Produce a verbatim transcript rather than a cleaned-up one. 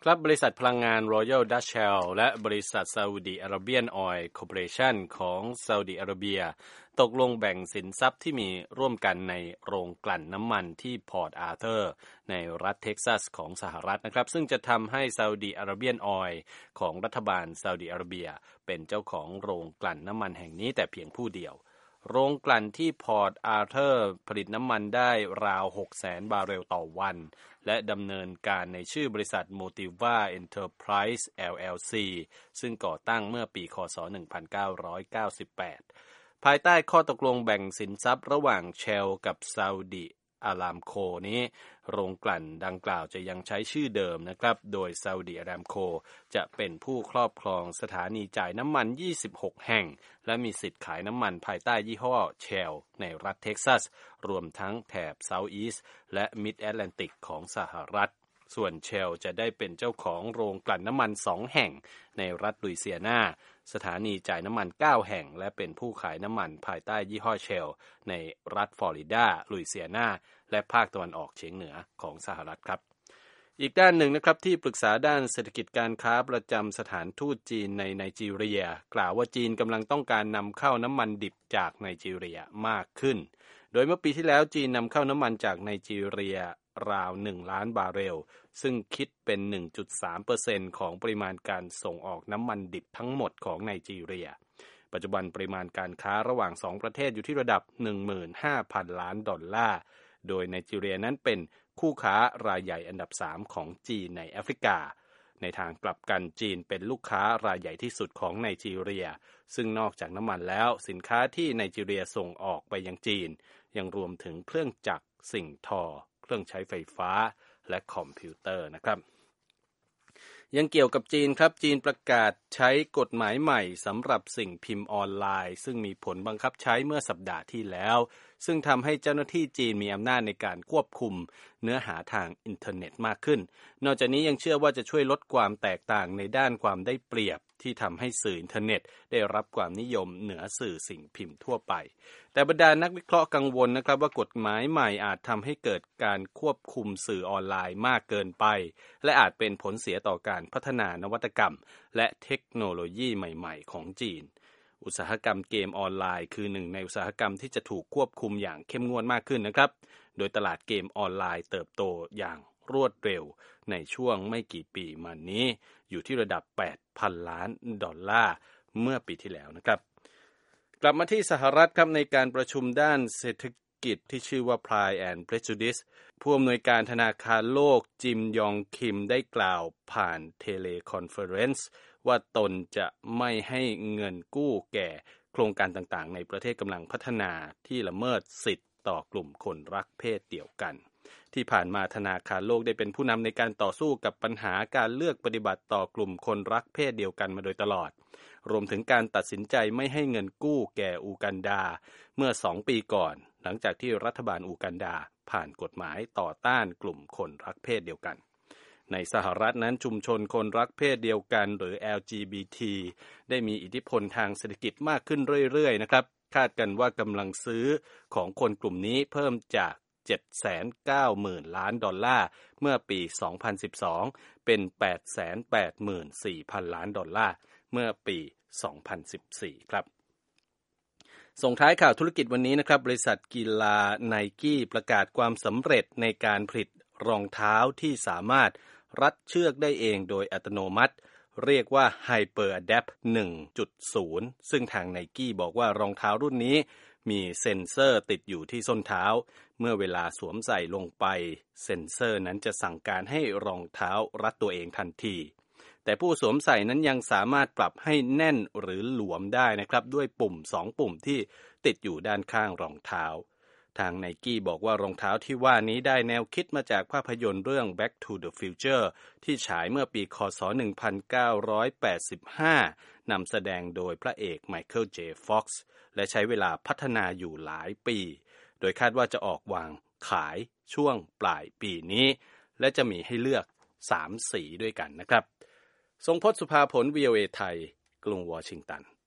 ครับบริษัทพลังงาน Royal Dutch Shell และบริษัท Saudi Arabian Oil Corporation ของซาอุดิอาระเบียตกลงแบ่งสินทรัพย์ที่มีร่วมกันในโรงกลั่นน้ำมันที่พอร์ตอาร์เธอร์ในรัฐเท็กซัสของสหรัฐนะครับซึ่งจะทำให้ Saudi Arabian Oil ของรัฐบาลซาอุดิอาระเบียเป็นเจ้าของโรงกลั่นน้ำมันแห่งนี้แต่เพียงผู้เดียวโรงกลั่นที่พอร์ตอาร์เธอร์ผลิตน้ำมันได้ราว หกแสน บาร์เรลต่อวันและดำเนินการในชื่อบริษัท Motiva Enterprise แอล แอล ซี ซึ่งก่อตั้งเมื่อปีคศหนึ่งพันเก้าร้อยเก้าสิบแปดภายใต้ข้อตกลงแบ่งสินทรัพย์ระหว่าง Shell กับ Saudi Aramco นี้โรงกลั่นดังกล่าวจะยังใช้ชื่อเดิมนะครับโดย Saudi Aramco จะเป็นผู้ครอบครองสถานีจ่ายน้ำมันยี่สิบหกแห่งและมีสิทธิ์ขายน้ำมันภายใต้ยี่ห้อ Shell ในรัฐเท็กซัสรวมทั้งแถบ South East และ Mid Atlantic ของสหรัฐส่วน Shell จะได้เป็นเจ้าของโรงกลั่นน้ำมันสองแห่งในรัฐลุยเซียนาสถานีจ่ายน้ำมันเก้าแห่งและเป็นผู้ขายน้ำมันภายใต้ยี่ห้อ Shell ในรัฐฟลอริดาลุยเซียนาและภาคตะวันออกเฉียงเหนือของสหรัฐครับอีกด้านหนึ่งนะครับที่ปรึกษาด้านเศรษฐกิจการค้าประจำสถานทูตจีนในไนจีเรียกล่าวว่าจีนกำลังต้องการนำเข้าน้ำมันดิบจากไนจีเรียมากขึ้นโดยเมื่อปีที่แล้วจีนนำเข้าน้ำมันจากไนจีเรียราวหนึ่งล้านบาร์เรลซึ่งคิดเป็น หนึ่งจุดสามเปอร์เซ็นต์ ของปริมาณการส่งออกน้ำมันดิบทั้งหมดของไนจีเรียปัจจุบันปริมาณการค้าระหว่างสองประเทศอยู่ที่ระดับ หนึ่งหมื่นห้าพัน ล้านดอลลาร์โดยไนจีเรียนั้นเป็นคู่ค้ารายใหญ่อันดับสามของจีนในแอฟริกาในทางกลับกันจีนเป็นลูกค้ารายใหญ่ที่สุดของไนจีเรียซึ่งนอกจากน้ำมันแล้วสินค้าที่ไนจีเรียส่งออกไปยังจีนยังรวมถึงเครื่องจักรสิ่งทอเครื่องใช้ไฟฟ้าและคอมพิวเตอร์นะครับยังเกี่ยวกับจีนครับจีนประกาศใช้กฎหมายใหม่สำหรับสิ่งพิมพ์ออนไลน์ซึ่งมีผลบังคับใช้เมื่อสัปดาห์ที่แล้วซึ่งทำให้เจ้าหน้าที่จีนมีอำนาจในการควบคุมเนื้อหาทางอินเทอร์เน็ตมากขึ้นนอกจากนี้ยังเชื่อว่าจะช่วยลดความแตกต่างในด้านความได้เปรียบที่ทำให้สื่ออินเทอร์เน็ตได้รับความนิยมเหนือสื่อสิ่งพิมพ์ทั่วไปแต่บรรดานักวิเคราะห์กังวลนะครับว่ากฎหมายใหม่อาจทำให้เกิดการควบคุมสื่อออนไลน์มากเกินไปและอาจเป็นผลเสียต่อการพัฒนานวัตกรรมและเทคโนโลยีใหม่ๆของจีนอุตสาหกรรมเกมออนไลน์คือหนึ่งในอุตสาหกรรมที่จะถูกควบคุมอย่างเข้มงวดมากขึ้นนะครับโดยตลาดเกมออนไลน์เติบโตอย่างรวดเร็วในช่วงไม่กี่ปีมานี้อยู่ที่ระดับ แปดพัน ล้านดอลลาร์เมื่อปีที่แล้วนะครับกลับมาที่สหรัฐครับในการประชุมด้านเศรษฐกิจที่ชื่อว่า Pride and Prejudice ผู้อำนวยการธนาคารโลกจิมยองคิมได้กล่าวผ่านเทเลคอนเฟอเรนซ์ว่าตนจะไม่ให้เงินกู้แก่โครงการต่างๆในประเทศกำลังพัฒนาที่ละเมิดสิทธิ์ต่อกลุ่มคนรักเพศเดียวกันที่ผ่านมาธนาคารโลกได้เป็นผู้นำในการต่อสู้กับปัญหาการเลือกปฏิบัติต่อกลุ่มคนรักเพศเดียวกันมาโดยตลอดรวมถึงการตัดสินใจไม่ให้เงินกู้แก่อูกันดาเมื่อสองปีก่อนหลังจากที่รัฐบาลอูกันดาผ่านกฎหมายต่อต้านกลุ่มคนรักเพศเดียวกันในสหรัฐนั้นชุมชนคนรักเพศเดียวกันหรือ แอล จี บี ที ได้มีอิทธิพลทางเศรษฐกิจมากขึ้นเรื่อยๆนะครับคาดกันว่ากำลังซื้อของคนกลุ่มนี้เพิ่มจาก เจ็ดแสนเก้าหมื่น ล้านดอลลาร์เมื่อปี สองพันสิบสอง เป็น แปดแสนแปดหมื่นสี่พัน ล้านดอลลาร์เมื่อปี สองพันสิบสี่ ครับส่งท้ายข่าวธุรกิจวันนี้นะครับบริษัทกีฬาไนกี้ประกาศความสำเร็จในการผลิตรองเท้าที่สามารถรัดเชือกได้เองโดยอัตโนมัติเรียกว่า Hyper Adapt หนึ่งจุดศูนย์ ซึ่งทางไนกี้บอกว่ารองเท้ารุ่นนี้มีเซ็นเซอร์ติดอยู่ที่ส้นเท้าเมื่อเวลาสวมใส่ลงไปเซ็นเซอร์นั้นจะสั่งการให้รองเท้ารัดตัวเองทันทีแต่ผู้สวมใส่นั้นยังสามารถปรับให้แน่นหรือหลวมได้นะครับด้วยปุ่มสองปุ่มที่ติดอยู่ด้านข้างรองเท้าทางไนกี้บอกว่ารองเท้าที่ว่านี้ได้แนวคิดมาจากภาพยนตร์เรื่อง Back to the Future ที่ฉายเมื่อปีคศหนึ่งพันเก้าร้อยแปดสิบห้านำแสดงโดยพระเอกไมเคิล เจ ฟ็อกซ์และใช้เวลาพัฒนาอยู่หลายปีโดยคาดว่าจะออกวางขายช่วงปลายปีนี้และจะมีให้เลือกสามสีด้วยกันนะครับทรงพจน์ สุภาผล วี โอ เอ ไทยกรุงวอชิงตัน